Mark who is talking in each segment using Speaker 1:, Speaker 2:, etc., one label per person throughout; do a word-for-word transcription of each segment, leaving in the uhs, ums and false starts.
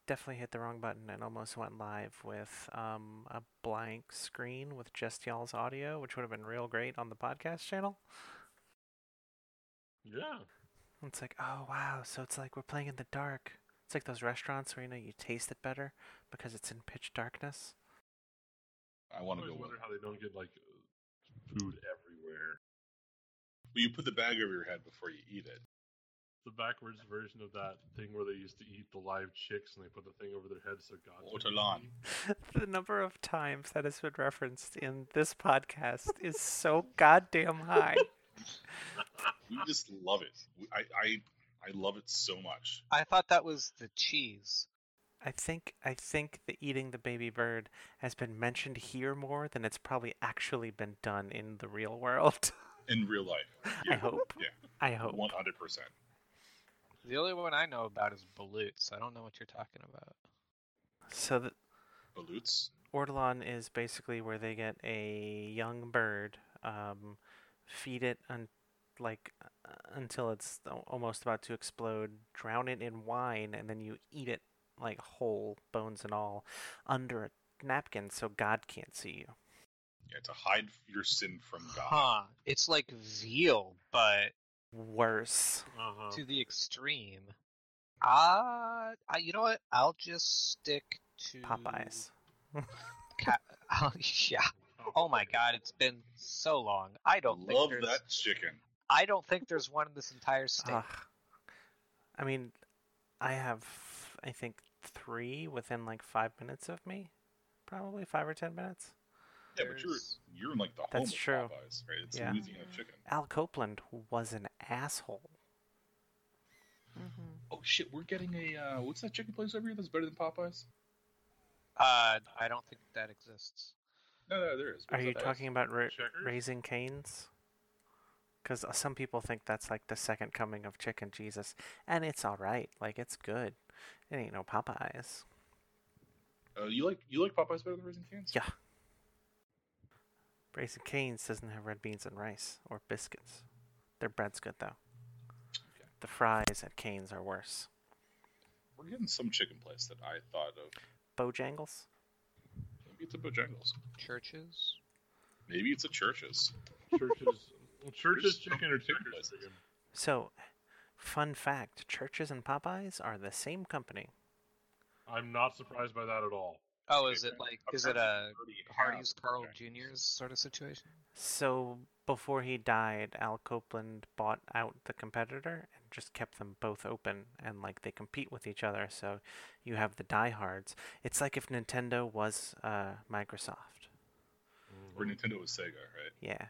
Speaker 1: definitely hit the wrong button and almost went live with um, a blank screen with just y'all's audio, which would have been real great on the podcast channel.
Speaker 2: Yeah.
Speaker 1: It's like, oh wow, so it's like we're playing in the dark. It's like those restaurants where you know you taste it better because it's in pitch darkness.
Speaker 3: I
Speaker 2: I
Speaker 3: want to
Speaker 2: always
Speaker 3: go with.
Speaker 2: wonder how they don't get like food everywhere.
Speaker 3: Well, you put the bag over your head before you eat it.
Speaker 2: The backwards version of that thing where they used to eat the live chicks and they put the thing over their head so God.
Speaker 3: Ortolan.
Speaker 1: The number of times that has been referenced in this podcast is so goddamn high.
Speaker 3: We just love it. I, I I love it so much.
Speaker 4: I thought that was the cheese.
Speaker 1: I think I think the eating the baby bird has been mentioned here more than it's probably actually been done in the real world.
Speaker 3: In real life.
Speaker 1: I hope.
Speaker 3: Yeah.
Speaker 1: I hope.
Speaker 3: One hundred percent.
Speaker 4: The only one I know about is Baloots. I don't know what you're talking about.
Speaker 1: So the
Speaker 3: Baloots.
Speaker 1: Ortolan is basically where they get a young bird, um, feed it un- like uh, until it's almost about to explode, drown it in wine, and then you eat it like whole, bones and all, under a napkin so God can't see you.
Speaker 3: Yeah, to hide your sin from God.
Speaker 4: Huh. It's like veal, but
Speaker 1: Worse.
Speaker 2: Uh-huh.
Speaker 4: to the extreme. Uh, I, you know what? I'll just stick to
Speaker 1: Popeyes.
Speaker 4: Ca- oh, yeah. Oh my God, it's been so long. I don't
Speaker 3: Love
Speaker 4: think there's.
Speaker 3: that chicken.
Speaker 4: I don't think there's one in this entire state.
Speaker 1: Ugh. I mean, I have, I think, three within like five minutes of me. Probably five or ten minutes.
Speaker 3: Yeah, but you're
Speaker 4: There's-
Speaker 3: you're in like the home
Speaker 1: That's
Speaker 3: of
Speaker 1: true.
Speaker 3: Popeyes, right? It's
Speaker 1: Yeah.
Speaker 3: Louisiana chicken.
Speaker 1: Al Copeland was an asshole.
Speaker 5: Mm-hmm.
Speaker 3: Oh shit, we're getting a uh, what's that chicken place over here that's better than Popeyes?
Speaker 4: Uh, I don't think that exists.
Speaker 3: No, no, there is.
Speaker 1: Are
Speaker 3: What's
Speaker 1: you
Speaker 3: that place?
Speaker 1: talking about ra-
Speaker 2: Checkers?
Speaker 1: Raising Cane's? Because some people think that's like the second coming of Chicken Jesus, and it's all right. Like it's good. It ain't no Popeyes.
Speaker 3: Uh, you like you like Popeyes better than Raising Cane's?
Speaker 1: Yeah. Raising Cane's doesn't have red beans and rice or biscuits. Their bread's good though.
Speaker 3: Okay.
Speaker 1: The fries at Cane's are worse.
Speaker 3: We're getting some chicken place that I thought of.
Speaker 1: Bojangles?
Speaker 3: Maybe it's a Bojangles.
Speaker 4: Churches?
Speaker 3: Maybe it's a Church's.
Speaker 2: Churches, well, churches
Speaker 3: There's
Speaker 2: chicken
Speaker 3: some
Speaker 2: or
Speaker 3: chicken
Speaker 2: Checkers
Speaker 3: places.
Speaker 2: chicken.
Speaker 1: So, fun fact: Churches and Popeyes are the same company.
Speaker 2: I'm not surprised by that at all.
Speaker 4: Oh, is it like, is it a
Speaker 3: Apparently we already
Speaker 4: Hardee's
Speaker 3: have
Speaker 4: Carl
Speaker 3: Bojangles.
Speaker 4: Junior's sort of situation?
Speaker 1: So before he died, Al Copeland bought out the competitor and just kept them both open, and like they compete with each other. So you have the diehards. It's like if Nintendo was uh, Microsoft.
Speaker 3: Or Nintendo was Sega, right?
Speaker 1: Yeah.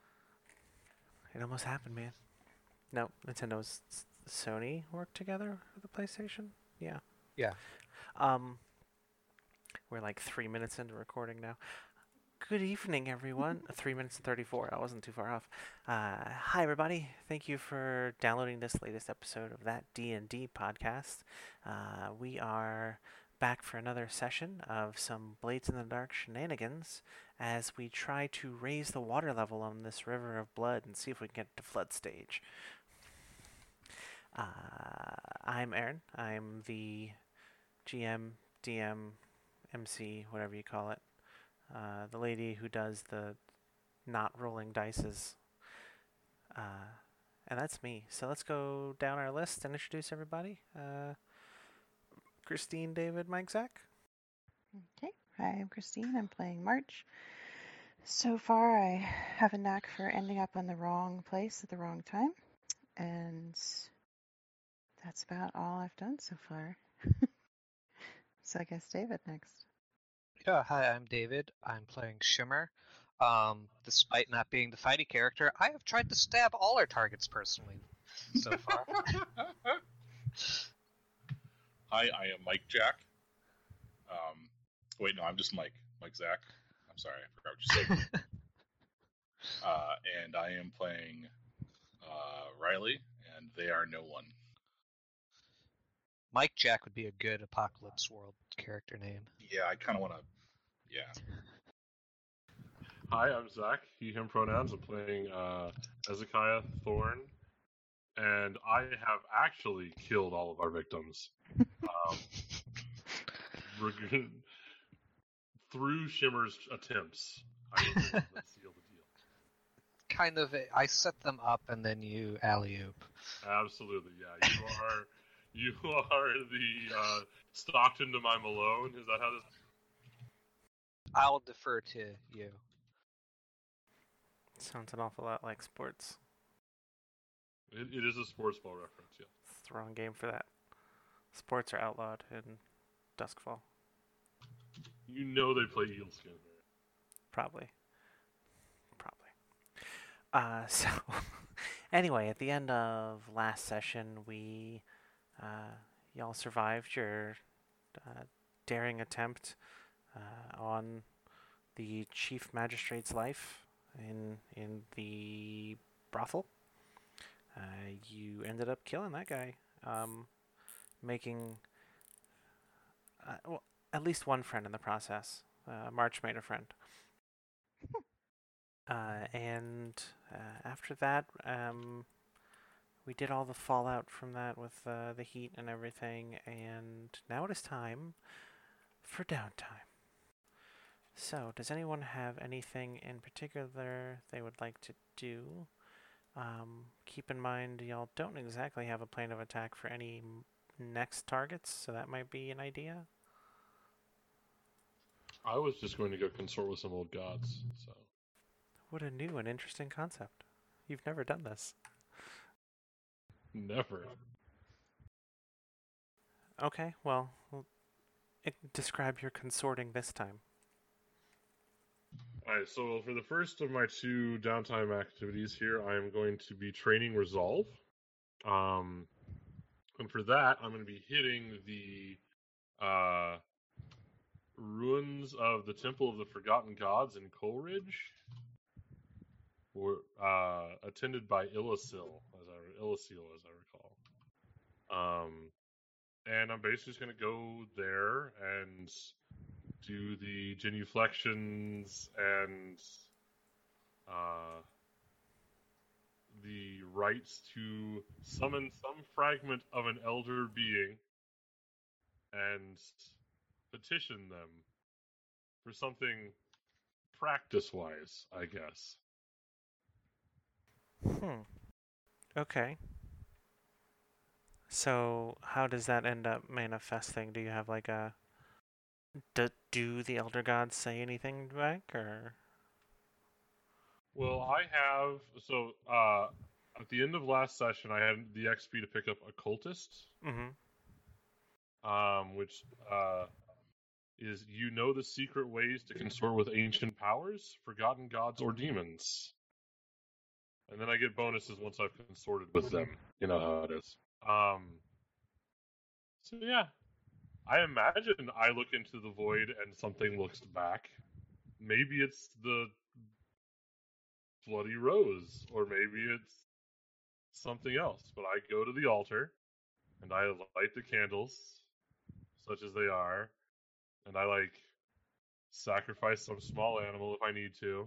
Speaker 1: It almost happened, man. No, Nintendo's Sony worked together for the PlayStation. Yeah.
Speaker 4: Yeah.
Speaker 1: Um, we're like three minutes into recording now. Good evening, everyone. Three minutes and thirty-four. I wasn't too far off. Uh, hi, everybody. Thank you for downloading this latest episode of That D and D podcast. Uh, we are back for another session of some Blades in the Dark shenanigans as we try to raise the water level on this river of blood and see if we can get to flood stage. Uh, I'm Aaron. I'm the G M, D M, M C, whatever you call it. Uh, the lady who does the not rolling dices. Uh, and that's me. So let's go down our list and introduce everybody. Uh, Christine, David, Mike, Zach.
Speaker 5: Okay. Hi, I'm Christine. I'm playing March. So far, I have a knack for ending up on the wrong place at the wrong time. And that's about all I've done so far. So I guess David next.
Speaker 4: Yeah, hi, I'm David. I'm playing Shimmer. Um, despite not being the fighty character, I have tried to stab all our targets personally so far.
Speaker 3: Hi, I am Mike Jack. Um, wait, no, I'm just Mike. Mike Zach. I'm sorry, I forgot what you said. uh, and I am playing uh, Riley, and they are no one.
Speaker 4: Mike Jack would be a good Apocalypse World character name.
Speaker 3: Yeah, I kind of want to. Yeah.
Speaker 2: Hi, I'm Zach. He, him pronouns. I'm playing uh, Ezekiah Thorne, and I have actually killed all of our victims. Um, reg- through Shimmer's attempts, I was able to seal the deal.
Speaker 4: Kind of. A, I set them up and then you alley-oop.
Speaker 2: Absolutely, yeah. You are, you are the uh, Stockton to my Malone. Is that how this?
Speaker 4: I'll defer to you.
Speaker 1: Sounds an awful lot like sports.
Speaker 2: It, it is a sports ball reference, yeah.
Speaker 1: It's the wrong game for that. Sports are outlawed in Duskfall.
Speaker 2: You know they play Eelskin.
Speaker 1: Probably. Probably. Uh, so, anyway, at the end of last session, we, uh, y'all survived your uh, daring attempt uh, on the Chief Magistrate's life in in the brothel. Uh, you ended up killing that guy, um, making uh, well, at least one friend in the process. Uh, March made a friend. Uh, and uh, after that, um, we did all the fallout from that with uh, the heat and everything, and now it is time for downtime. So, does anyone have anything in particular they would like to do? Um, keep in mind, y'all don't exactly have a plan of attack for any m- next targets, so that might be an idea.
Speaker 2: I was just going to go consort with some old gods, so.
Speaker 1: What a new and interesting concept. You've never done this.
Speaker 2: Never.
Speaker 1: Okay, well, well it, describe your consorting this time.
Speaker 2: Alright, so for the first of my two downtime activities here, I am going to be training Resolve. Um, and for that, I'm going to be hitting the uh, ruins of the Temple of the Forgotten Gods in Coleridge, or, uh, attended by Illisil, as I, Illisil, as I recall. Um, and I'm basically just going to go there and do the genuflections and uh, the rites to summon some fragment of an elder being and petition them for something practice-wise, I guess.
Speaker 1: Hmm. Okay. So, how does that end up manifesting? Do you have like a... Do, do the Elder Gods say anything back, or...?
Speaker 2: Well, I have... So, uh, at the end of last session, I had the X P to pick up Occultist.
Speaker 1: Mm-hmm.
Speaker 2: Um, which, uh... is you know the secret ways to consort with ancient powers, forgotten gods, or demons. And then I get bonuses once I've consorted with them. You know how it is. Um, so yeah. I imagine I look into the void and something looks back. Maybe it's the bloody rose, or maybe it's something else. But I go to the altar, and I light the candles, such as they are, and I, like, sacrifice some small animal if I need to.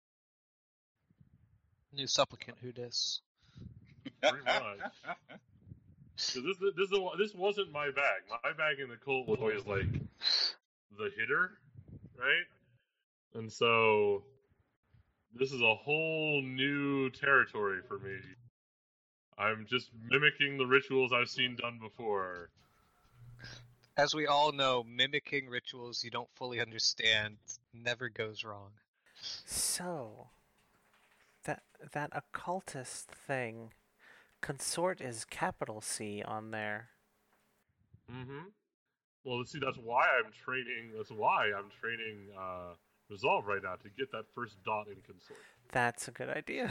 Speaker 4: New supplicant, who dis?
Speaker 2: Pretty much. So this, this, this wasn't my bag. My bag in the cult was always, like, the hitter, right? And so, this is a whole new territory for me. I'm just mimicking the rituals I've seen done before.
Speaker 4: As we all know, mimicking rituals you don't fully understand never goes wrong.
Speaker 1: So, that that occultist thing, consort is capital C on there.
Speaker 2: Mm-hmm. Well, see, that's why I'm training. That's why I'm training uh, Resolve right now, to get that first dot in consort.
Speaker 1: That's a good idea.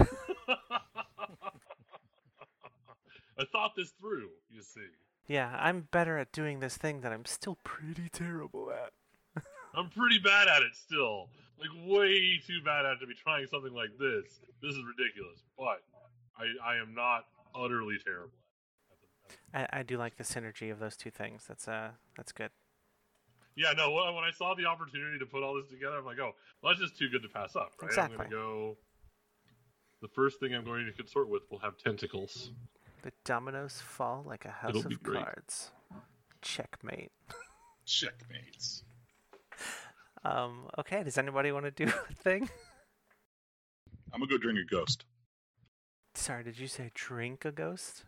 Speaker 2: I thought this through, you see.
Speaker 1: Yeah, I'm better at doing this thing that I'm still pretty terrible at.
Speaker 2: I'm pretty bad at it still. Like, way too bad at it to be trying something like this. This is ridiculous. But I, I am not utterly terrible at it.
Speaker 1: I, I do like the synergy of those two things. That's uh, that's good.
Speaker 2: Yeah, no, when I saw the opportunity to put all this together, I'm like, oh, well, that's just too good to pass up, right?
Speaker 1: Exactly.
Speaker 2: I'm going to go... The first thing I'm going to consort with will have tentacles.
Speaker 1: The dominoes fall like a house
Speaker 2: It'll be
Speaker 1: of
Speaker 2: great.
Speaker 1: cards. Checkmate.
Speaker 3: Checkmates.
Speaker 1: Um, okay, does anybody want to do a thing?
Speaker 3: I'm gonna go drink a ghost.
Speaker 1: Sorry, did you say drink a ghost?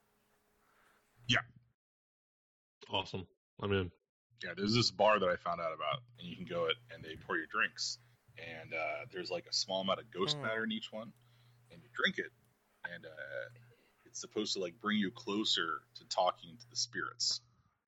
Speaker 2: Awesome. I'm in.
Speaker 3: Yeah, there's this bar that I found out about, and you can go it, and they pour your drinks, and uh, there's like a small amount of ghost
Speaker 1: Mm.
Speaker 3: matter in each one, and you drink it, and uh, it's supposed to like bring you closer to talking to the spirits.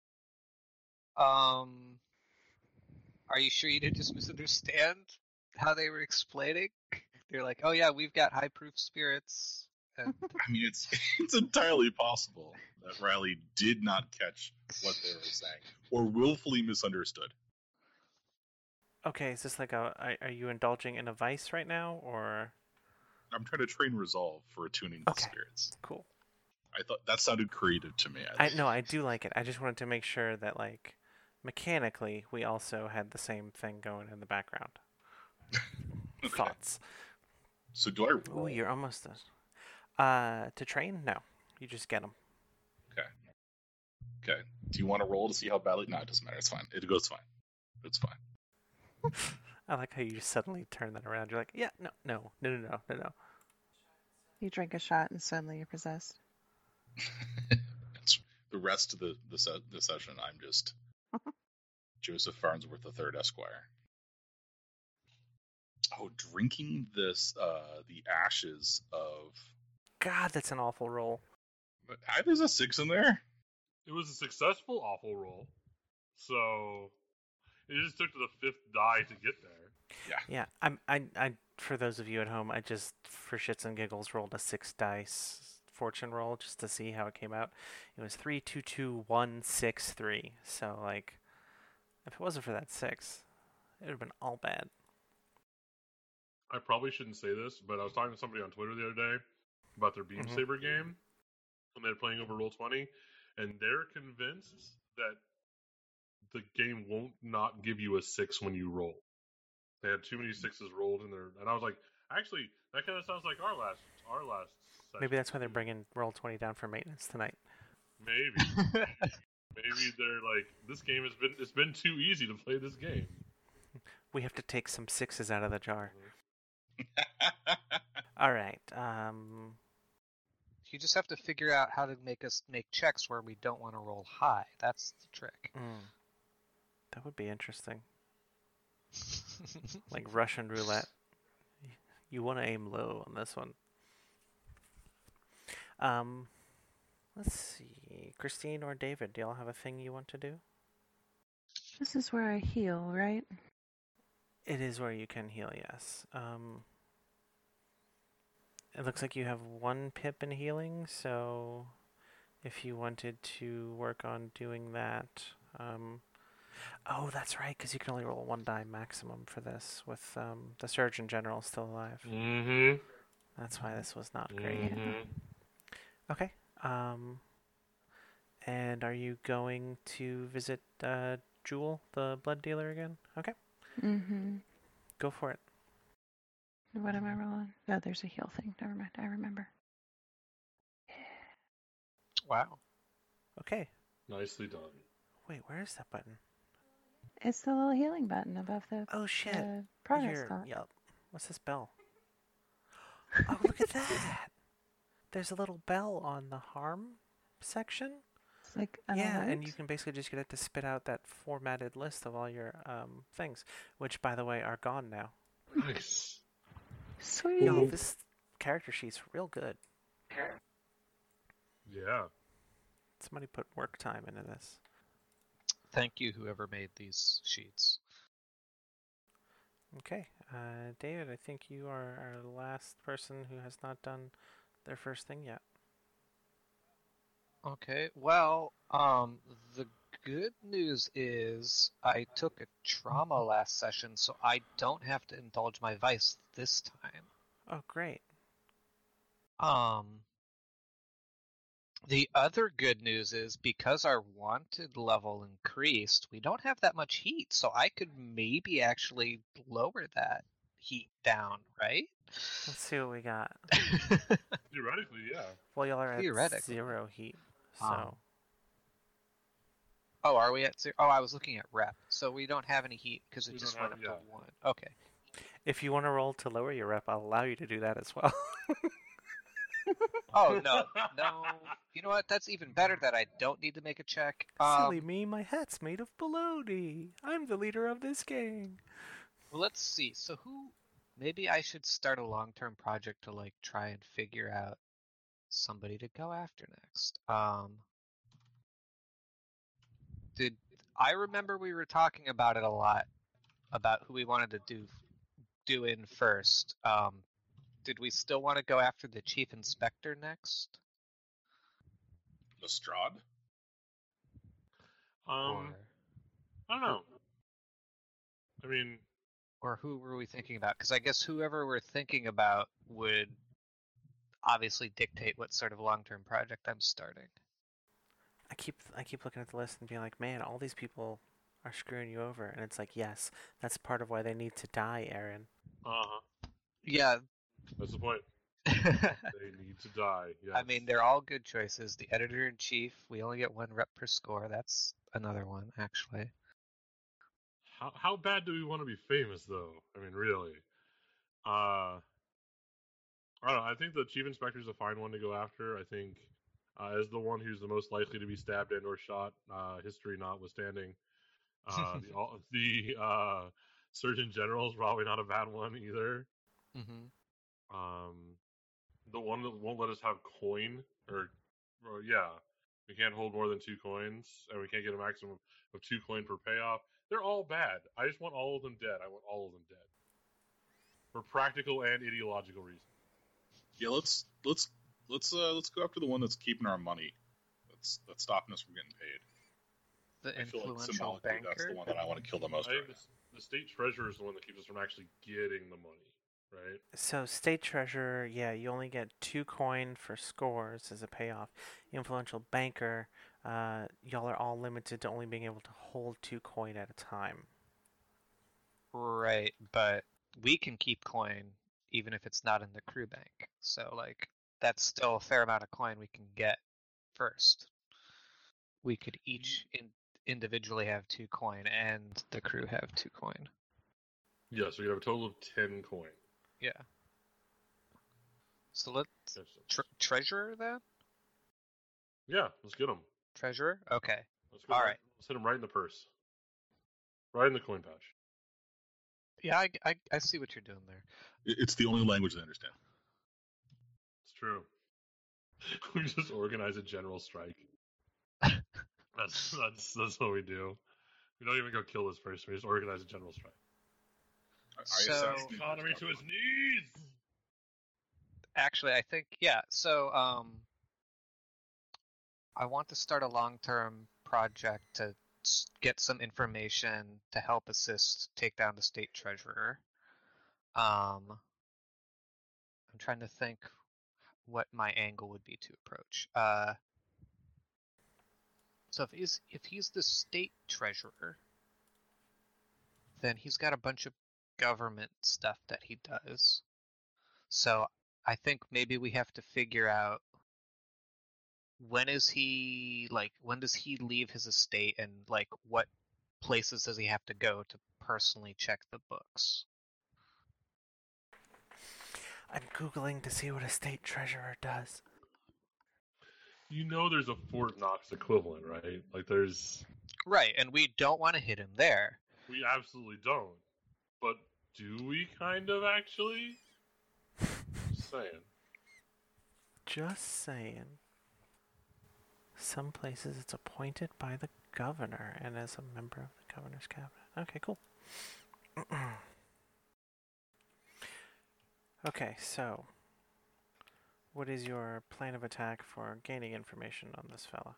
Speaker 4: Um, are you sure you didn't just misunderstand how they were explaining? They're like, "Oh yeah, we've got high proof spirits." And
Speaker 3: I mean, it's it's entirely possible that Riley did not catch what they were saying, or willfully misunderstood.
Speaker 1: Okay, is this like a... Are, are you indulging in a vice right now, or...
Speaker 3: I'm trying to train resolve for attuning to
Speaker 1: Okay.
Speaker 3: spirits.
Speaker 1: Cool.
Speaker 3: I thought that sounded creative to me.
Speaker 1: I No, I do like it. I just wanted to make sure that, like, mechanically, we also had the same thing going in the background.
Speaker 3: Okay.
Speaker 1: Thoughts?
Speaker 3: So do I roll?
Speaker 1: Ooh, you're almost done. Uh, to train? No. You just get them.
Speaker 3: Okay. Okay. Do you want to roll to see how badly? No, it doesn't matter. It's fine. It goes fine. It's fine.
Speaker 1: I like how you just suddenly turn that around. You're like, yeah, no, no, no, no, no, no, no.
Speaker 5: You drink a shot and suddenly you're possessed.
Speaker 3: It's the rest of the the, se- the session. I'm just Joseph Farnsworth the Third, Esquire. Oh, drinking this uh, the ashes of.
Speaker 1: God, that's an awful roll.
Speaker 3: But ah, there's a six in there.
Speaker 2: It was a successful awful roll. So it just took to the fifth die to get there.
Speaker 1: Yeah, I'm, I, I, for those of you at home, I just, for shits and giggles, rolled a six dice fortune roll just to see how it came out. It was three, two, two, one, six, three. So, like, if it wasn't for that six, it would have been all bad.
Speaker 2: I probably shouldn't say this, but I was talking to somebody on Twitter the other day about their Beam
Speaker 1: Mhm.
Speaker 2: Saber game, and they're playing over Roll twenty, and they're convinced that the game won't not give you a six when you roll. They had too many sixes rolled in there, and I was like, actually, that kind of sounds like our last our last. Session.
Speaker 1: Maybe that's why they're bringing roll twenty down for maintenance tonight.
Speaker 2: Maybe, maybe they're like, this game has been it's been too easy to play this game.
Speaker 1: We have to take some sixes out of the jar. All right. Um,
Speaker 4: you just have to figure out how to make us make checks where we don't want to roll high. That's the trick.
Speaker 1: mm, that would be interesting. Like Russian roulette. You want to aim low on this one. Um, let's see. Christine or David, do y'all have a thing you want to do?
Speaker 5: This is where I heal, right?
Speaker 1: It is where you can heal, yes. Um, it looks like you have one pip in healing, so if you wanted to work on doing that... Um, oh, that's right, because you can only roll one die maximum for this, with um, the Surgeon General still alive.
Speaker 2: Mm-hmm.
Speaker 1: That's why this was not great.
Speaker 2: Mm-hmm.
Speaker 1: Okay. Um, and are you going to visit uh, Jewel, the blood dealer, again? Okay.
Speaker 5: Mm-hmm.
Speaker 1: Go for it.
Speaker 5: What am I rolling? No, there's a heal thing. Never mind. I remember.
Speaker 4: Wow.
Speaker 1: Okay.
Speaker 2: Nicely done.
Speaker 1: Wait, where is that button?
Speaker 5: It's the little healing button above the
Speaker 1: Oh, shit.
Speaker 5: uh, progress
Speaker 1: You're-
Speaker 5: dot.
Speaker 1: Yup. What's this bell? Oh, look at that! There's a little bell on the harm section.
Speaker 5: It's like an
Speaker 1: Yeah,
Speaker 5: alert.
Speaker 1: and you can basically just get it to spit out that formatted list of all your um, things, which, by the way, are gone now.
Speaker 2: Nice.
Speaker 5: Sweet.
Speaker 1: Yo, this character sheet's real good.
Speaker 2: Yeah.
Speaker 1: Somebody put work time into this.
Speaker 4: Thank you, whoever made these sheets.
Speaker 1: Okay, uh, David, I think you are our last person who has not done their first thing yet.
Speaker 4: Okay, well, um, the good news is I took a trauma last session, so I don't have to indulge my vice this time.
Speaker 1: Oh, great.
Speaker 4: Um, the other good news is because our wanted level increased, we don't have that much heat, so I could maybe actually lower that heat down, right?
Speaker 1: Let's see what we got.
Speaker 2: Theoretically, yeah.
Speaker 1: Well, y'all are at
Speaker 4: Theoretically.
Speaker 1: zero heat, so...
Speaker 4: Um, Oh, are we at zero? Oh, I was looking at rep. So we don't have any heat because it
Speaker 2: We
Speaker 4: just
Speaker 2: don't
Speaker 4: went
Speaker 2: have-
Speaker 4: up to
Speaker 2: yeah.
Speaker 4: one. Okay.
Speaker 1: If you want to roll to lower your rep, I'll allow you to do that as well.
Speaker 4: Oh, no. No. You know what? That's even better that I don't need to make a check.
Speaker 1: Silly
Speaker 4: Um,
Speaker 1: me, my hat's made of bologna. I'm the leader of this gang.
Speaker 4: well, let's see. So who... Maybe I should start a long-term project to, like, try and figure out somebody to go after next. Um, did... I remember we were talking about it a lot, about who we wanted to do do in first. Um, did we still want to go after the chief inspector next?
Speaker 3: Lestrade?
Speaker 2: Um,
Speaker 4: or,
Speaker 2: I don't know. I mean,
Speaker 4: or who were we thinking about? Because I guess whoever we're thinking about would obviously dictate what sort of long-term project I'm starting.
Speaker 1: I keep I keep looking at the list and being like, man, all these people are screwing you over, and it's like, yes, that's part of why they need to die, Aaron.
Speaker 2: uh-huh.
Speaker 4: Yeah.
Speaker 2: That's the point.
Speaker 4: I
Speaker 2: They need to die. Yes.
Speaker 4: mean, they're all good choices. The editor-in-chief, we only get one rep per score. That's another one, actually.
Speaker 2: How how bad do we want to be famous, though? I mean, really. Uh, I don't know. I think the chief inspector is a fine one to go after. I think uh, as the one who's the most likely to be stabbed and or shot, uh, history notwithstanding. Uh, the all, the uh, surgeon general is probably not a bad one either.
Speaker 4: Mm-hmm.
Speaker 2: Um, the one that won't let us have coin, or, or yeah, we can't hold more than two coins, and we can't get a maximum of two coin per payoff. They're all bad. I just want all of them dead. I want all of them dead for practical and ideological reasons.
Speaker 3: Yeah, let's let's let's uh let's go after the one that's keeping our money. That's that's stopping us from getting paid.
Speaker 4: The
Speaker 3: I feel like
Speaker 4: influential
Speaker 3: symbolically
Speaker 4: banker.
Speaker 3: that's the one that I want to kill the most.
Speaker 2: I
Speaker 3: Right
Speaker 2: think the, the state treasurer is the one that keeps us from actually getting the money, right?
Speaker 1: So state treasurer, yeah, you only get two coin for scores as a payoff. Influential banker, uh, y'all are all limited to only being able to hold two coin at a time.
Speaker 4: Right, but we can keep coin even if it's not in the crew bank. So, like, that's still a fair amount of coin we can get first. We could each in, individually have two coin and the crew have two coin.
Speaker 2: Yeah, so you have a total of ten coin.
Speaker 4: Yeah. So let's
Speaker 2: Yes.
Speaker 4: tre- treasurer then.
Speaker 2: Yeah, let's get them.
Speaker 4: Treasurer. Okay.
Speaker 2: Let's go.
Speaker 4: All
Speaker 2: right,
Speaker 4: right.
Speaker 2: Let's hit them right in the purse. Right in the coin pouch.
Speaker 4: Yeah, I, I, I see what you're doing there.
Speaker 3: It's the only language they understand.
Speaker 2: It's true. We just organize a general strike. That's that's that's what we do. We don't even go kill this person. We just organize a general strike.
Speaker 3: I- I
Speaker 4: So-
Speaker 3: assassinate
Speaker 2: Economy
Speaker 3: this
Speaker 2: to his
Speaker 3: government.
Speaker 2: knees.
Speaker 4: Actually, I think yeah. So um, I want to start a long-term project to s- get some information to help assist take down the state treasurer. Um, I'm trying to think what my angle would be to approach. Uh, so if he's if he's the state treasurer, then he's got a bunch of government stuff that he does. So I think maybe we have to figure out when is he like when does he leave his estate and like what places does he have to go to personally check the books.
Speaker 1: I'm Googling to see what a state treasurer does.
Speaker 2: You know there's a Fort Knox equivalent, right? Like there's
Speaker 4: Right, and we don't want to hit him there.
Speaker 2: we absolutely don't. But do we kind of actually? Just saying.
Speaker 1: Just saying. Some places it's appointed by the governor and as a member of the governor's cabinet. Okay, cool. Okay, so what is your plan of attack for gaining information on this fella?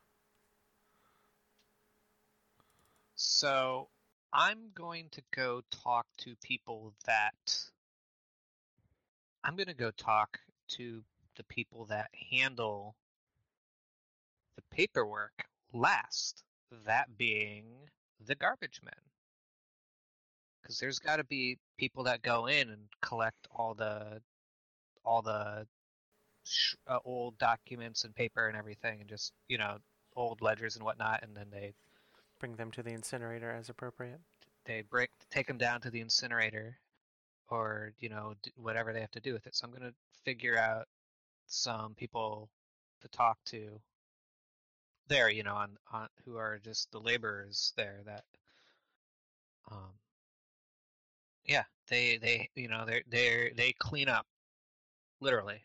Speaker 4: So I'm going to go talk to people that I'm going to go talk to the people that handle the paperwork last, that being the garbage men. Because there's got to be people that go in and collect all the all the sh- uh, old documents and paper and everything, and just you know old ledgers and whatnot, and then they
Speaker 1: Bring them to the incinerator as appropriate.
Speaker 4: They break, take them down to the incinerator, or you know, d- whatever they have to do with it. So I'm gonna figure out some people to talk to there, you know, on on who are just the laborers there that, um, yeah, they they you know they they they clean up literally.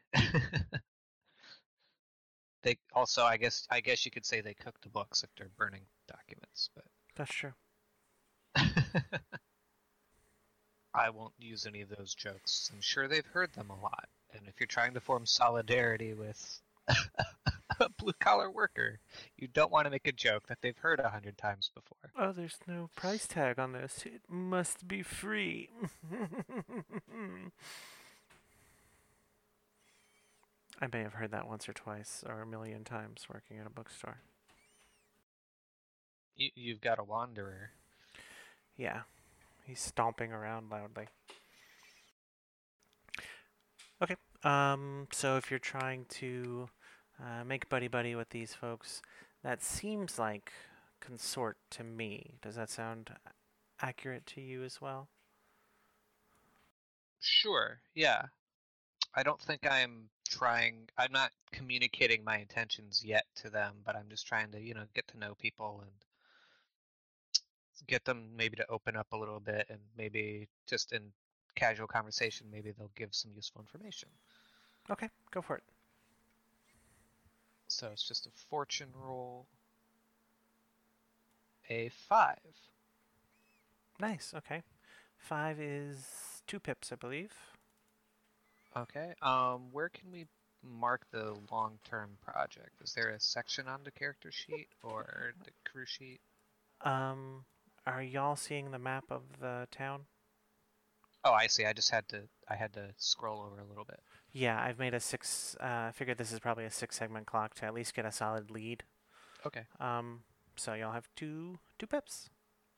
Speaker 4: They also, I guess, I guess you could say they cook the books if they're burning documents,
Speaker 1: That's true.
Speaker 4: but I won't use any of those jokes. I'm sure they've heard them a lot. And if you're trying to form solidarity with a blue collar worker, you don't want to make a joke that they've heard a hundred times before.
Speaker 1: Oh, there's no price tag on this. It must be free. I may have heard that once or twice or a million times working at a bookstore.
Speaker 4: You, you've got a wanderer.
Speaker 1: Yeah, he's stomping around loudly. Okay, um, so if you're trying to uh, make buddy-buddy with these folks, that seems like consort to me. Does that sound accurate to you as well?
Speaker 4: Sure, yeah. I don't think I'm trying, I'm not communicating my intentions yet to them, but I'm just trying to, you know, get to know people and get them maybe to open up a little bit, and maybe just in casual conversation, maybe they'll give some useful information.
Speaker 1: Okay, go for it.
Speaker 4: So it's just a fortune roll. A five.
Speaker 1: Nice, okay. Five is two pips, I believe.
Speaker 4: Okay. Um, where can we mark the long-term project? Is there a section on the character sheet or the crew sheet?
Speaker 1: Um, are y'all seeing the map of the town?
Speaker 4: Oh, I see. I just had to. I had to scroll over a little bit.
Speaker 1: Yeah, I've made a six. Uh, I figured this is probably a six-segment clock to at least get a solid lead.
Speaker 4: Okay.
Speaker 1: Um, so y'all have two two pips.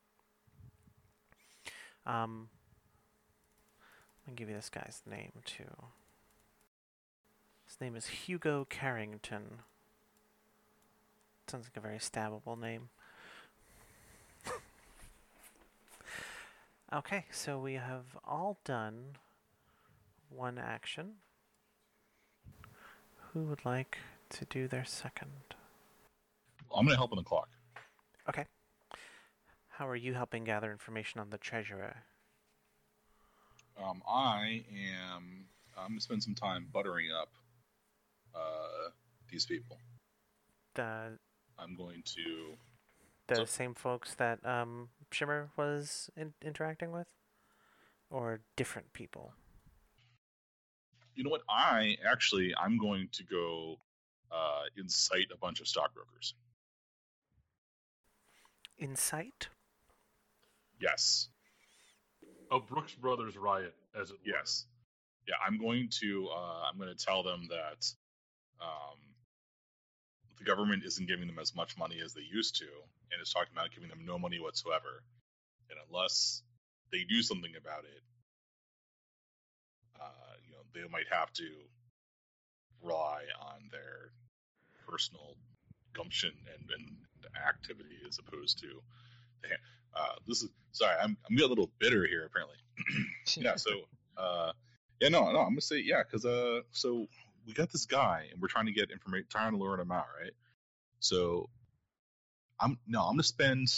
Speaker 1: Um, let me give you this guy's name too. His name is Hugo Carrington. Sounds like a very stabbable name. Okay, so we have all done one action. Who would like to do their second?
Speaker 3: I'm going to help on the clock.
Speaker 1: Okay. How are you helping gather information on the treasurer?
Speaker 3: Um, I am. I'm going to spend some time buttering up uh, these people.
Speaker 1: The
Speaker 3: I'm going to.
Speaker 1: the
Speaker 3: So-
Speaker 1: same folks that um, Shimmer was in- interacting with, or different people?
Speaker 3: You know what? I actually I'm going to go uh, incite a bunch of stockbrokers.
Speaker 1: Insight.
Speaker 3: Yes.
Speaker 2: A Brooks Brothers riot, as it were.
Speaker 3: Yes. Yeah, I'm going to uh, I'm going to tell them that um, the government isn't giving them as much money as they used to, and is talking about giving them no money whatsoever. And unless they do something about it, uh, you know, they might have to rely on their personal gumption and, and activity as opposed to. Uh, this is sorry, I'm I'm getting a little bitter here apparently. Yeah, so uh, yeah, no, no, I'm gonna say yeah, because uh, so we got this guy and we're trying to get information, trying to lure him out, right? So I'm no, I'm gonna spend.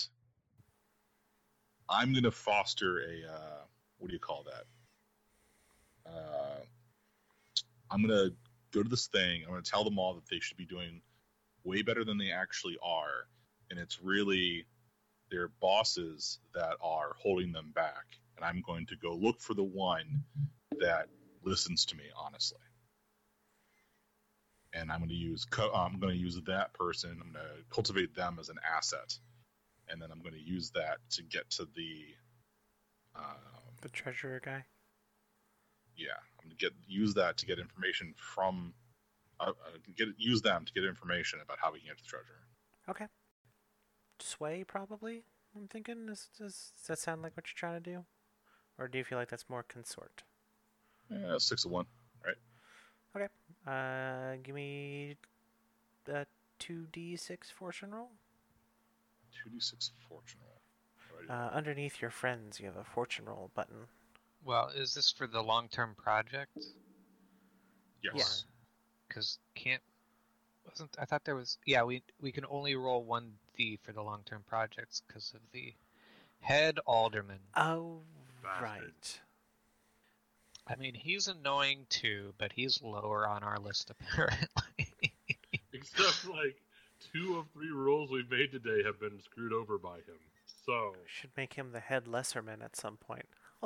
Speaker 3: I'm gonna foster a uh, what do you call that? Uh, I'm gonna go to this thing. I'm gonna tell them all that they should be doing way better than they actually are, and it's really their bosses that are holding them back. And I'm going to go look for the one that listens to me honestly. And I'm going to use co- I'm going to use that person. I'm going to cultivate them as an asset, and then I'm going to use that to get to the. Um,
Speaker 1: The treasurer guy.
Speaker 3: yeah, I'm going to get use that to get information from. Uh, uh, get use them to get information about how we can get to the treasure.
Speaker 1: Okay. Sway, probably, I'm thinking. Does, does, does that sound like what you're trying to do? Or do you feel like that's more consort?
Speaker 3: Yeah, six of one.
Speaker 1: Okay. Uh, give me a two d six fortune roll.
Speaker 3: two d six fortune roll. What do I do?
Speaker 1: Uh, underneath your friends, you have a fortune roll button.
Speaker 4: Well, is this for the long-term project?
Speaker 3: Yes.
Speaker 4: Because can't wasn't I thought there was yeah we we can only roll one d for the long-term projects because of the head alderman.
Speaker 1: Oh,
Speaker 2: Bastard.
Speaker 1: right.
Speaker 4: I mean, he's annoying too, but he's lower on our list apparently.
Speaker 2: Except, like, two of three rolls we've made today have been screwed over by him. So,
Speaker 1: Should make him the head lesserman at some point.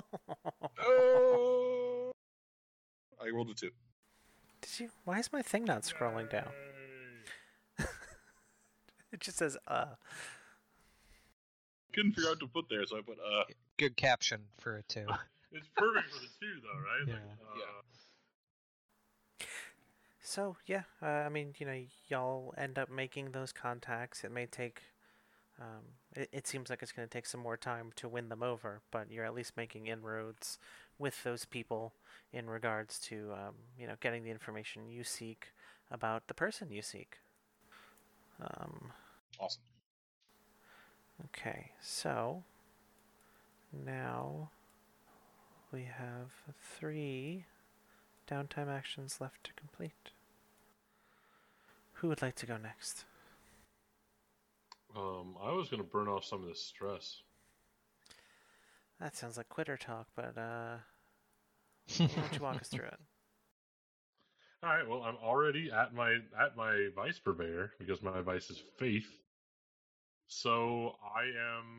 Speaker 3: Oh! I rolled a two.
Speaker 1: Did you? Why is my thing not scrolling down?
Speaker 2: Yay.
Speaker 1: It just says uh.
Speaker 3: Couldn't figure out what to put there, so I put uh.
Speaker 4: Good caption for a two.
Speaker 2: It's perfect for the two, though, right?
Speaker 1: Yeah.
Speaker 2: Like, uh,
Speaker 3: Yeah.
Speaker 1: So yeah, uh, I mean, you know, y'all end up making those contacts. It may take. Um, it, it seems like it's going to take some more time to win them over, but you're at least making inroads with those people in regards to, um, you know, getting the information you seek about the person you seek. Um,
Speaker 3: Awesome.
Speaker 1: okay, so now we have three downtime actions left to complete. Who would like to go next?
Speaker 2: Um, I was going to burn off some of this stress.
Speaker 1: That sounds like quitter talk, but uh, why don't you walk us through it?
Speaker 2: All right. Well, I'm already at my at my vice purveyor because my vice is faith. So I am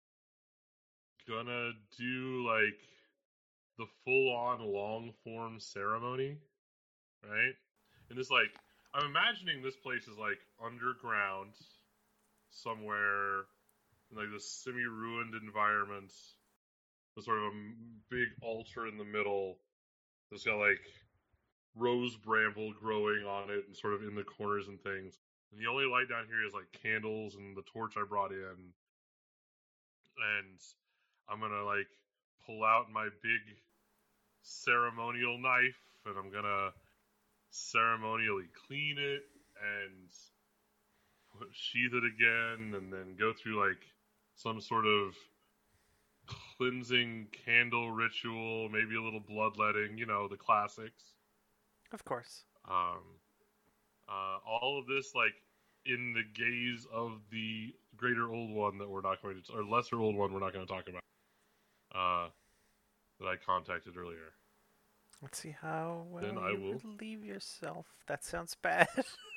Speaker 2: gonna do like the full-on long-form ceremony, right? And it's like I'm imagining this place is like underground, somewhere in like this semi-ruined environment. With sort of a m- big altar in the middle. That's got like rose bramble growing on it and sort of in the corners and things. And the only light down here is like candles and the torch I brought in. And I'm gonna like pull out my big ceremonial knife and I'm gonna ceremonially clean it and put, sheath it again and then go through like some sort of cleansing candle ritual, maybe a little bloodletting, you know, the classics.
Speaker 1: Of course.
Speaker 2: Um, uh, all of this, like, in the gaze of the greater old one that we're not going to, or lesser old one we're not going to talk about, uh, that I contacted earlier.
Speaker 1: Let's see how well
Speaker 2: Then I
Speaker 1: you
Speaker 2: will-
Speaker 1: relieve yourself. That sounds bad.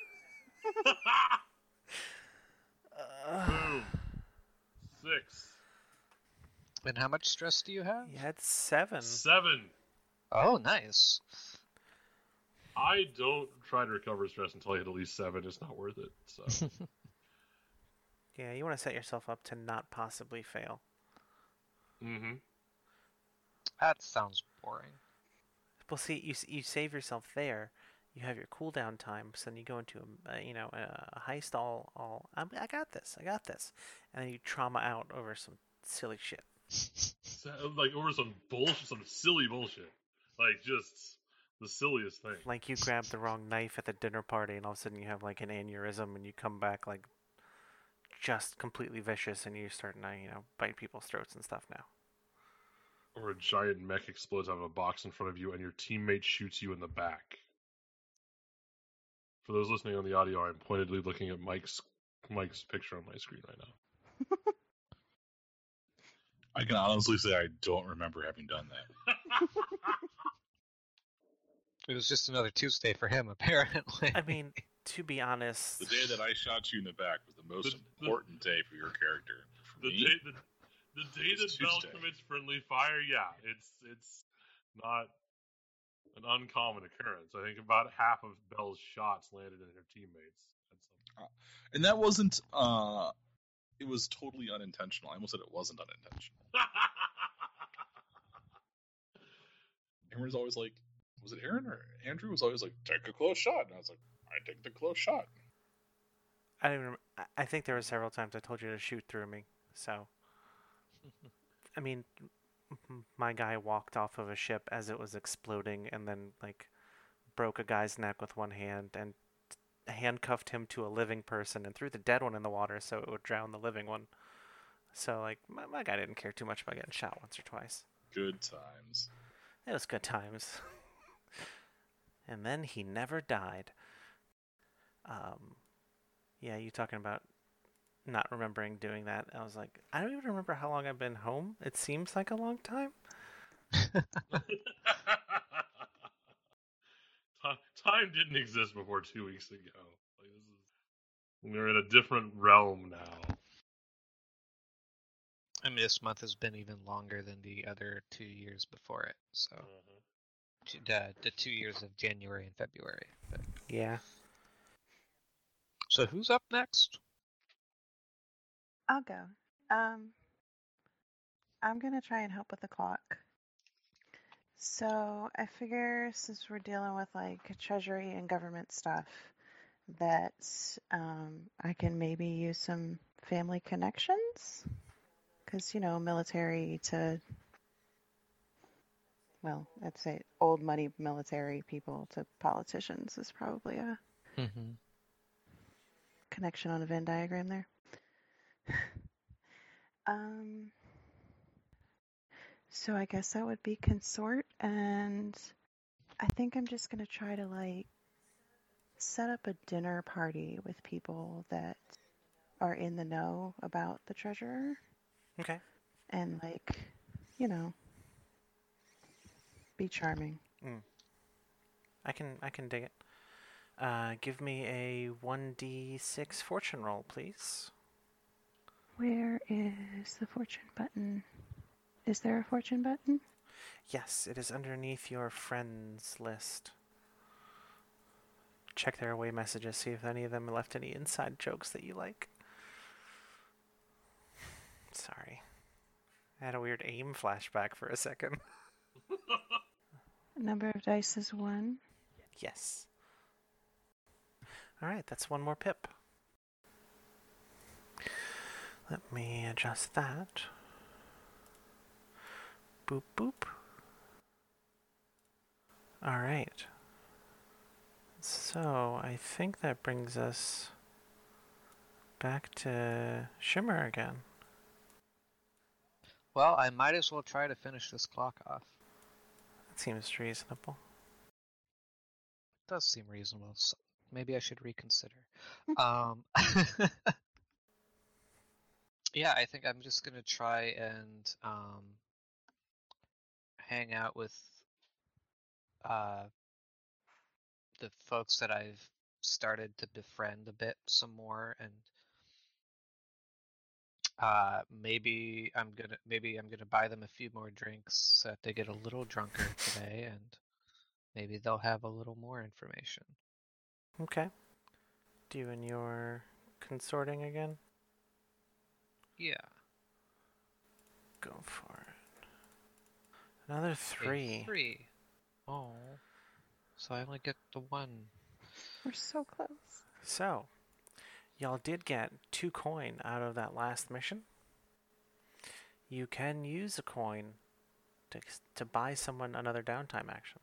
Speaker 1: uh,
Speaker 2: Boom. Six.
Speaker 4: And how much stress do you have?
Speaker 1: you had seven.
Speaker 2: Seven.
Speaker 4: Oh, nice.
Speaker 2: I don't try to recover stress until I hit at least seven. It's not worth it. So
Speaker 1: Yeah, you want to set yourself up to not possibly fail.
Speaker 2: mm-hmm.
Speaker 4: That sounds boring.
Speaker 1: Well, see, you s- you save yourself there. You have your cooldown time, so then you go into a, uh, you know a, a heist. All all I'm, I got this. I got this, and then you trauma out over some silly shit.
Speaker 2: So, like over some bullshit, some silly bullshit. Like just the silliest thing.
Speaker 1: Like you grab the wrong knife at the dinner party, and all of a sudden you have like an aneurysm, and you come back like just completely vicious, and you start to you know bite people's throats and stuff now.
Speaker 2: Or a giant mech explodes out of a box in front of you and your teammate shoots you in the back. For those listening on the audio, I'm pointedly looking at Mike's Mike's picture on my screen right now.
Speaker 3: I can honestly say I don't remember having done that.
Speaker 4: It was just another Tuesday for him, apparently.
Speaker 1: I mean, to be honest,
Speaker 3: The day that I shot you in the back was the most
Speaker 2: The- the-
Speaker 3: important day for your character. For
Speaker 2: The
Speaker 3: me,
Speaker 2: day the, the day
Speaker 3: It's
Speaker 2: that Bell
Speaker 3: Tuesday.
Speaker 2: commits friendly fire, yeah, it's it's not an uncommon occurrence. I think about half of Bell's shots landed in her teammates. At some
Speaker 3: and that wasn't. uh It was totally unintentional. I almost said it wasn't unintentional. Aaron's always like, was it Aaron or Andrew? Was always like, take a close shot, and I was like, I take the close shot.
Speaker 1: I don't even. rem- I- I think there were several times I told you to shoot through me. So, I mean, m- my guy walked off of a ship as it was exploding, and then like broke a guy's neck with one hand, and handcuffed him to a living person and threw the dead one in the water so it would drown the living one. So, like, my, my guy didn't care too much about getting shot once or twice.
Speaker 3: Good times.
Speaker 1: It was good times. And then he never died. Um, yeah, you talking about not remembering doing that. I was like, I don't even remember how long I've been home. It seems like a long time.
Speaker 2: Time didn't exist before two weeks ago. Like, this is, we're in a different realm now.
Speaker 4: I mean, this month has been even longer than the other two years before it. So,
Speaker 2: Uh-huh.
Speaker 4: two- the the two years of January and February. But...
Speaker 1: Yeah.
Speaker 4: So who's up next?
Speaker 5: I'll go. Um, I'm gonna try and help with the clock. So I figure since we're dealing with like treasury and government stuff, that um, I can maybe use some family connections, because you know, military to, well, I'd say old money military people to politicians is probably a
Speaker 4: Mm-hmm.
Speaker 5: connection on a Venn diagram there. um. So I guess that would be consort, and I think I'm just gonna try to like set up a dinner party with people that are in the know about the treasurer,
Speaker 1: Okay.
Speaker 5: and like, you know, be charming.
Speaker 1: Mm. I can I can dig it. Uh, give me a one d six fortune roll, please.
Speaker 5: Where is the fortune button? Is there a fortune button?
Speaker 1: Yes, it is underneath your friends list. Check their away messages, see if any of them left any inside jokes that you like. Sorry. I had a weird aim flashback for a second.
Speaker 5: Number of dice is one.
Speaker 1: Yes. Alright, that's one more pip. Let me adjust that. Boop boop. Alright. So, I think that brings us back to Shimmer again.
Speaker 4: Well, I might as well try to finish this clock off.
Speaker 1: That seems reasonable.
Speaker 4: It does seem reasonable. So maybe I should reconsider. um, yeah, I think I'm just gonna try and um, hang out with uh, the folks that I've started to befriend a bit some more, and uh, maybe I'm gonna maybe I'm gonna buy them a few more drinks so that they get a little drunker today, and maybe they'll have a little more information.
Speaker 1: Okay. Doing your consorting again?
Speaker 4: Yeah.
Speaker 1: Go for it. Another
Speaker 4: A
Speaker 1: three.
Speaker 4: three. Oh. So I only get the one.
Speaker 5: We're so close.
Speaker 1: So, y'all did get two coin out of that last mission. You can use a coin to to buy someone another downtime action.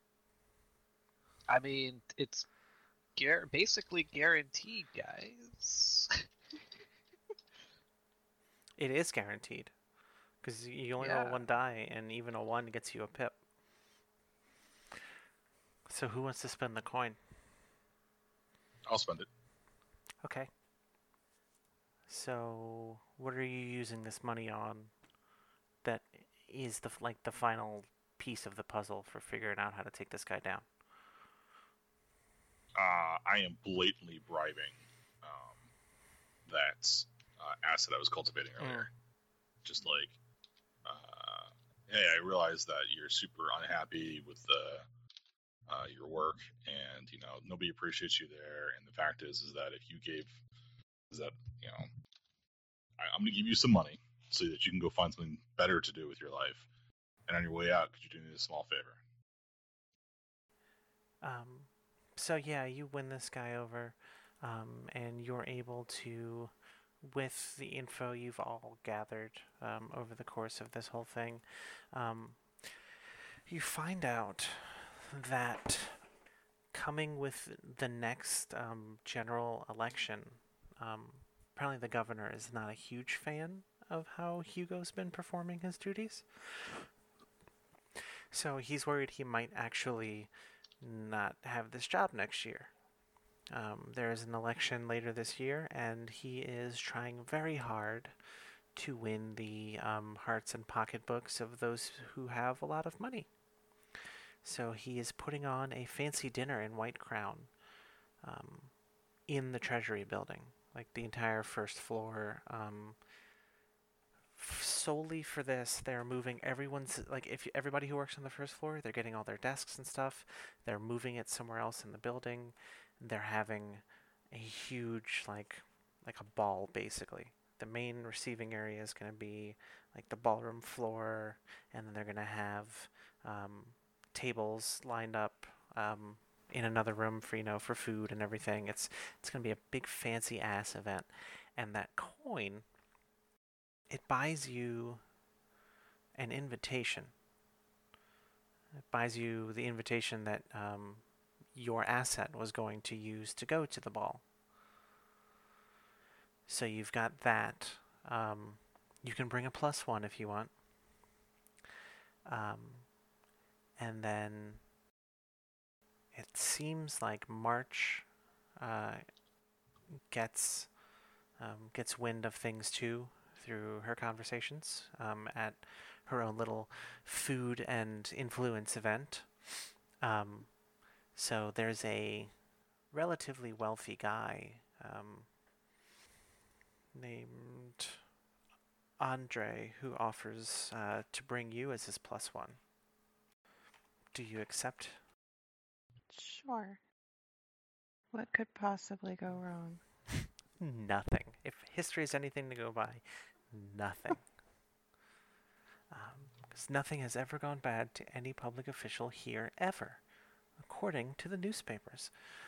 Speaker 4: I mean, it's gar- basically guaranteed, guys.
Speaker 1: It is guaranteed, because you only
Speaker 4: Yeah.
Speaker 1: roll one die, and even a one gets you a pip. So who wants to spend the coin?
Speaker 3: I'll spend it.
Speaker 1: Okay. So what are you using this money on? That is the like the final piece of the puzzle for figuring out how to take this guy down.
Speaker 3: Uh, I am blatantly bribing um, that uh, asset I was cultivating earlier. Just like, uh, hey, I realize that you're super unhappy with the uh, your work, and you know nobody appreciates you there. And the fact is, is that if you gave, is that you know, I, I'm gonna give you some money so that you can go find something better to do with your life. And on your way out, could you do me a small favor?
Speaker 1: Um, so yeah, you win this guy over, um, and you're able to, with the info you've all gathered um, over the course of this whole thing, um, you find out that coming with the next um, general election, um, apparently the governor is not a huge fan of how Hugo's been performing his duties. So he's worried he might actually not have this job next year. Um, there is an election later this year, and he is trying very hard to win the um, hearts and pocketbooks of those who have a lot of money. So he is putting on a fancy dinner in White Crown um, in the Treasury building, like the entire first floor. Um, f- solely for this, they're moving everyone's, like if you, everybody who works on the first floor, they're getting all their desks and stuff. They're moving it somewhere else in the building. They're having a huge, like, like a ball, basically. The main receiving area is going to be like the ballroom floor, and then they're going to have um, tables lined up um, in another room for, you know, for food and everything. It's it's going to be a big fancy ass event, and that coin, it buys you an invitation. It buys you the invitation that um, your asset was going to use to go to the ball. So you've got that. Um, you can bring a plus one if you want. Um, and then it seems like March uh, gets um, gets wind of things too through her conversations um, at her own little food and influence event. Um, so there's a relatively wealthy guy um, named Andre who offers uh, to bring you as his plus one. Do you accept?
Speaker 5: Sure. What could possibly go wrong?
Speaker 1: Nothing. If history is anything to go by, nothing. Because um, nothing has ever gone bad to any public official here ever, according to the newspapers.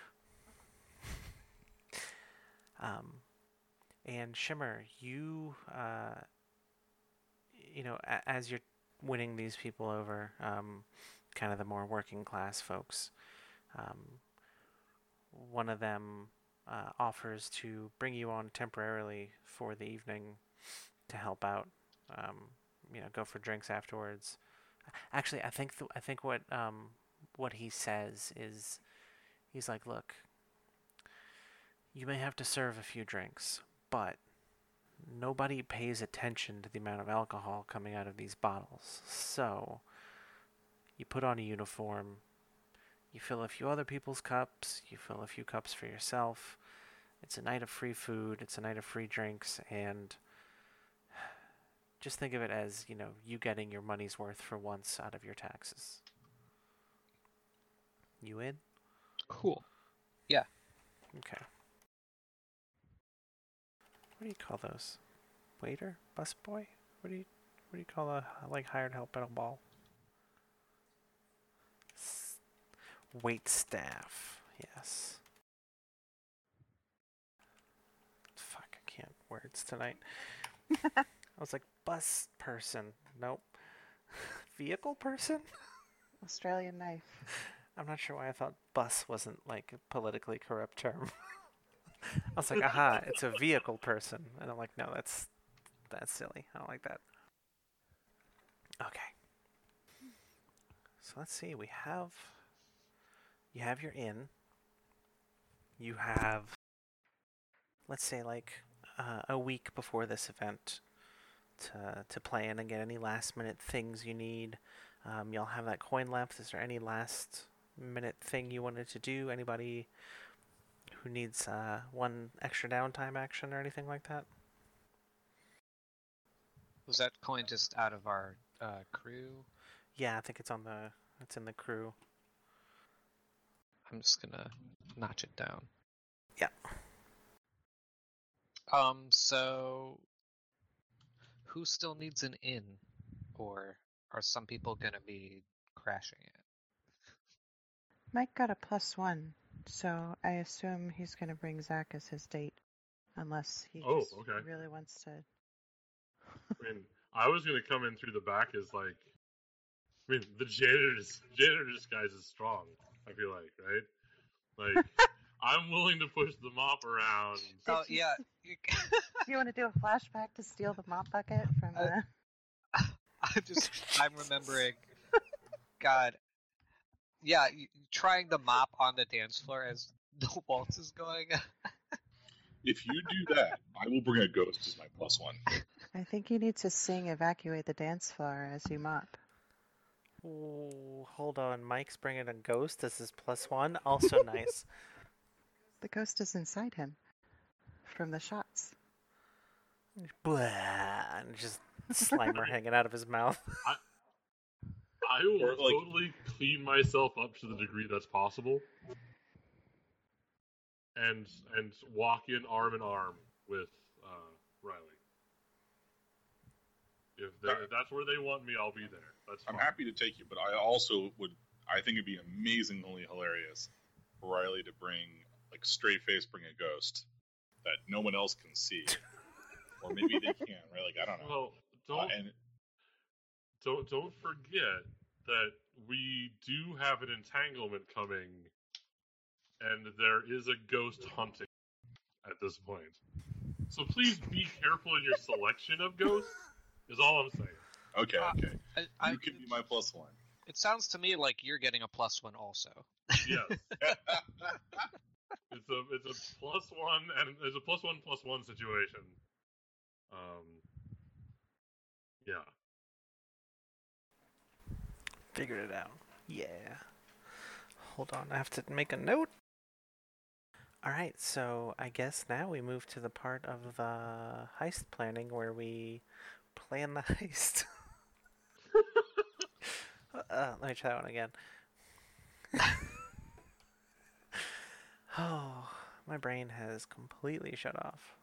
Speaker 1: um, and Shimmer, you, uh, you know, a- as you're winning these people over, um, kind of the more working class folks, um, one of them uh, offers to bring you on temporarily for the evening to help out. Um, you know, go for drinks afterwards. Actually, I think th- I think what um, what he says is, he's like, look, you may have to serve a few drinks, but nobody pays attention to the amount of alcohol coming out of these bottles. So you put on a uniform, you fill a few other people's cups, you fill a few cups for yourself. It's a night of free food, it's a night of free drinks, and just think of it as, you know, you getting your money's worth for once out of your taxes. You in?
Speaker 4: Cool. Yeah.
Speaker 1: Okay. What do you call those? Waiter? Busboy? What do you what do you call a like hired help at a ball? S- Wait staff. Yes. Fuck, I can't words tonight. I was like bus person. Nope. Vehicle person?
Speaker 5: Australian knife.
Speaker 1: I'm not sure why I thought bus wasn't like a politically corrupt term. I was like, aha, it's a vehicle person. And I'm like, no, that's that's silly. I don't like that. Okay. So let's see. We have you have your inn. You have, let's say, like uh, a week before this event to to plan and get any last minute things you need. Um, y'all have that coin left. Is there any last minute thing you wanted to do? Anybody who needs uh, one extra downtime action or anything like that?
Speaker 4: Was that coin just out of our uh, crew?
Speaker 1: Yeah, I think it's on the it's in the crew.
Speaker 4: I'm just gonna notch it down.
Speaker 1: Yeah.
Speaker 4: Um. So, who still needs an inn, or are some people gonna be crashing it?
Speaker 5: Mike got a plus one, so I assume he's going to bring Zach as his date, unless he
Speaker 2: Oh,
Speaker 5: just
Speaker 2: okay.
Speaker 5: really wants to.
Speaker 2: I mean, I was gonna come in through the back as like, I mean, the janitor janitor disguise is strong. I feel like, right? Like, I'm willing to push the mop around.
Speaker 4: Oh
Speaker 5: Did you-
Speaker 4: yeah. You,
Speaker 5: You want to do a flashback to steal the mop bucket from
Speaker 4: Uh,
Speaker 5: uh
Speaker 4: I'm just I'm remembering. God. Yeah, you, trying to mop on the dance floor as the waltz is going.
Speaker 3: If you do that, I will bring a ghost as my plus one.
Speaker 5: I think you need to sing Evacuate the Dance Floor as you mop.
Speaker 1: Ooh, hold on. Mike's bringing a ghost. This is plus one. Also nice.
Speaker 5: The ghost is inside him from the shots.
Speaker 1: Blah, and just Slimer hanging out of his mouth.
Speaker 2: I will
Speaker 3: Or, like-
Speaker 2: totally clean myself up to the degree that's possible, and and walk in arm in arm with uh, Riley. If, they, if that's where they want me, I'll be there. That's
Speaker 3: I'm
Speaker 2: fine.
Speaker 3: happy to take you, but I also would. I think it'd be amazingly hilarious for Riley to bring, like, straight face, bring a ghost that no one else can see, or maybe they can. Right? Like, I don't know.
Speaker 2: Well,
Speaker 3: Uh,
Speaker 2: don't
Speaker 3: and
Speaker 2: don't don't forget that we do have an entanglement coming, and there is a ghost hunting at this point. So please be careful in your selection of ghosts. Is all I'm saying.
Speaker 3: okay,
Speaker 4: Uh,
Speaker 3: okay,
Speaker 4: I,
Speaker 3: you
Speaker 4: I,
Speaker 3: can be my plus one.
Speaker 4: it sounds to me like you're getting a plus one also.
Speaker 2: Yes, it's a it's a plus one, and it's a plus one plus one situation. Um, yeah.
Speaker 1: Figured it out. Yeah. Hold on, I have to make a note. Alright, so I guess now we move to the part of the heist planning where we plan the heist. uh, let me try that one again. Oh, my brain has completely shut off.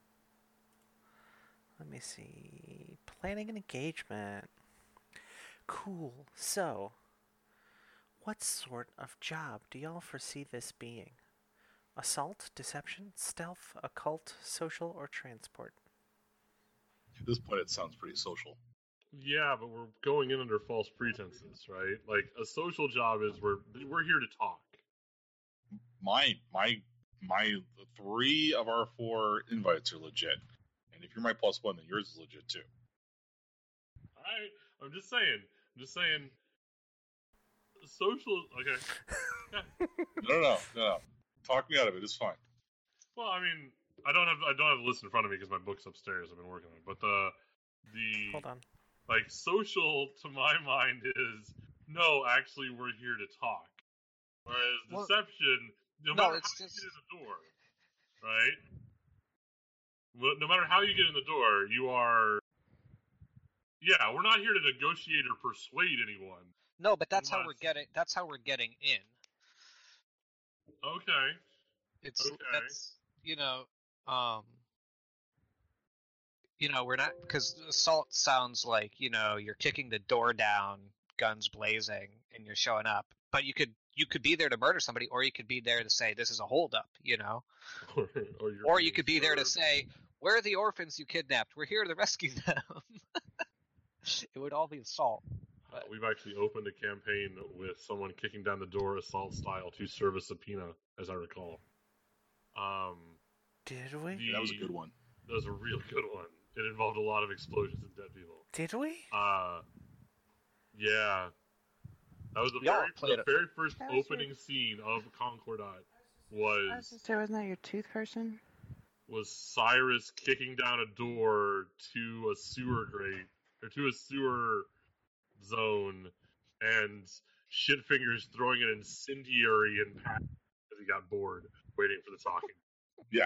Speaker 1: Let me see. Planning an engagement. Cool. So, what sort of job do y'all foresee this being? Assault, deception, stealth, occult, social, or transport?
Speaker 3: At this point, it sounds pretty social.
Speaker 2: Yeah, but we're going in under false pretenses, right? Like a social job is we're we're here to talk.
Speaker 3: My my my three of our four invites are legit, and if you're my plus one, then yours is legit too.
Speaker 2: All right, I'm just saying. I'm just saying. Social. Okay. Yeah.
Speaker 3: No, no, no, no, no. Talk me out of it. It's fine.
Speaker 2: Well, I mean, I don't have I don't have the list in front of me because my book's upstairs. I've been working on it, but the the
Speaker 1: Hold on.
Speaker 2: like social to my mind is no. Actually, we're here to talk. Whereas
Speaker 4: Well,
Speaker 2: deception, no,
Speaker 4: no,
Speaker 2: matter
Speaker 4: it's
Speaker 2: how
Speaker 4: just-
Speaker 2: you get in the door, right? Well, no matter how you get in the door, you are. Yeah, we're not here to negotiate or persuade anyone.
Speaker 4: No, but that's how we're
Speaker 2: Unless-
Speaker 4: getting. That's how we're getting in.
Speaker 2: Okay.
Speaker 4: It's
Speaker 2: Okay.
Speaker 4: that's you know, um, you know, we're not because assault sounds like you know you're kicking the door down, guns blazing, and you're showing up. But you could you could be there to murder somebody, or you could be there to say this is a holdup, you know,
Speaker 2: or, or, you're
Speaker 4: or you
Speaker 2: being
Speaker 4: could be there to
Speaker 2: served.
Speaker 4: say where are the orphans you kidnapped? We're here to rescue them. It would all be assault.
Speaker 2: Uh, We've actually opened a campaign with someone kicking down the door assault style to serve a subpoena, as I recall. Um,
Speaker 1: Did we?
Speaker 2: the,
Speaker 3: That was a good one.
Speaker 2: That was a real good one. It involved a lot of explosions and dead people.
Speaker 1: Did we?
Speaker 2: Uh, yeah. That was the
Speaker 4: We all
Speaker 2: very,
Speaker 4: played
Speaker 2: the
Speaker 4: it.
Speaker 2: very first
Speaker 5: That was your-
Speaker 2: opening scene of Concordat
Speaker 5: I was
Speaker 2: was
Speaker 5: just saying, wasn't that your tooth person?
Speaker 2: was Cyrus kicking down a door to a sewer grate or to a sewer zone, and Shitfingers throwing an incendiary in Pat as he got bored waiting for the talking.
Speaker 3: Yeah,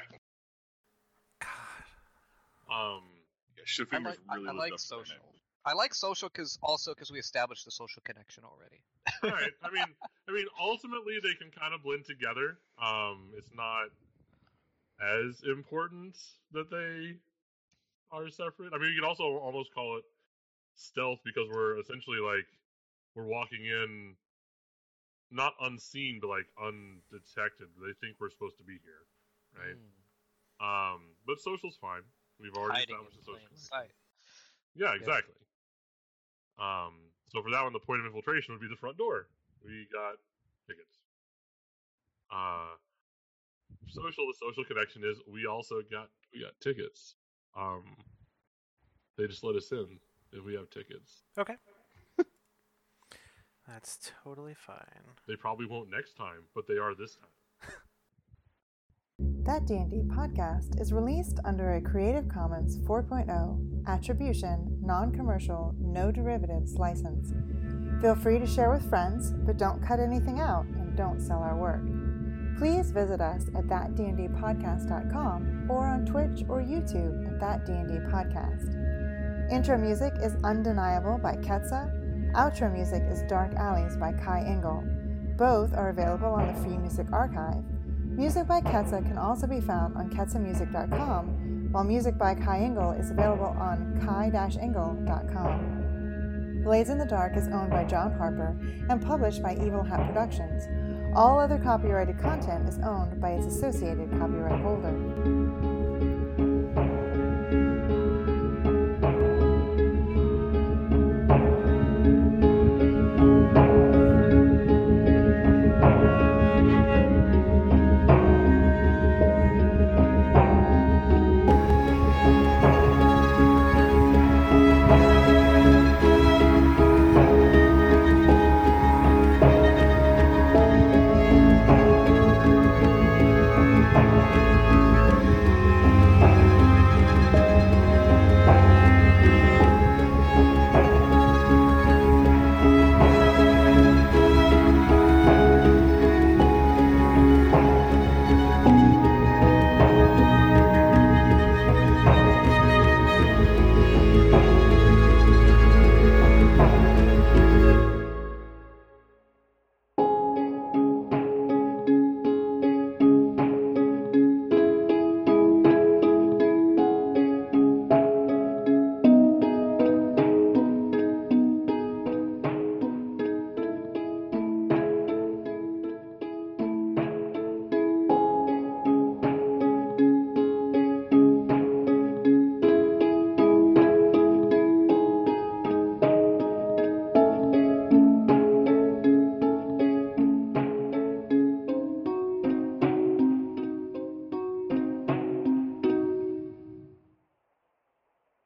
Speaker 1: God.
Speaker 2: Um,
Speaker 3: yeah.
Speaker 4: I
Speaker 3: Shitfingers
Speaker 4: like I,
Speaker 3: really
Speaker 4: I
Speaker 3: lived
Speaker 4: like
Speaker 3: up to their
Speaker 4: social.
Speaker 3: name.
Speaker 4: I like social because also because we established the social connection already.
Speaker 2: right. I mean, I mean, ultimately they can kind of blend together. Um, it's not as important that they are separate. I mean, you could also almost call it stealth because we're essentially like we're walking in not unseen but like undetected. They think we're supposed to be here, right?
Speaker 4: Mm,
Speaker 2: Um, but social's fine. We've already
Speaker 4: hiding in
Speaker 2: established the social
Speaker 4: plain
Speaker 2: connection.
Speaker 4: sight.
Speaker 2: Yeah, exactly. Um, so for that one, the point of infiltration would be the front door. We got tickets. Uh, social, the social connection is we also got we got tickets. Um, they just let us in if we have tickets.
Speaker 1: Okay. That's totally fine.
Speaker 2: They probably won't next time, but they are this time.
Speaker 6: That D and D podcast is released under a Creative Commons four point oh Attribution, Non-Commercial, No Derivatives license. Feel free to share with friends, but don't cut anything out and don't sell our work. Please visit us at that d and d podcast dot com or on Twitch or YouTube at That D and D Podcast. Intro music is Undeniable by Ketsa. Outro music is Dark Alleys by Kai Engel. Both are available on the Free Music Archive. Music by Ketsa can also be found on ketsa music dot com, while music by Kai Engel is available on kai dash engel dot com. Blades in the Dark is owned by John Harper and published by Evil Hat Productions. All other copyrighted content is owned by its associated copyright holder.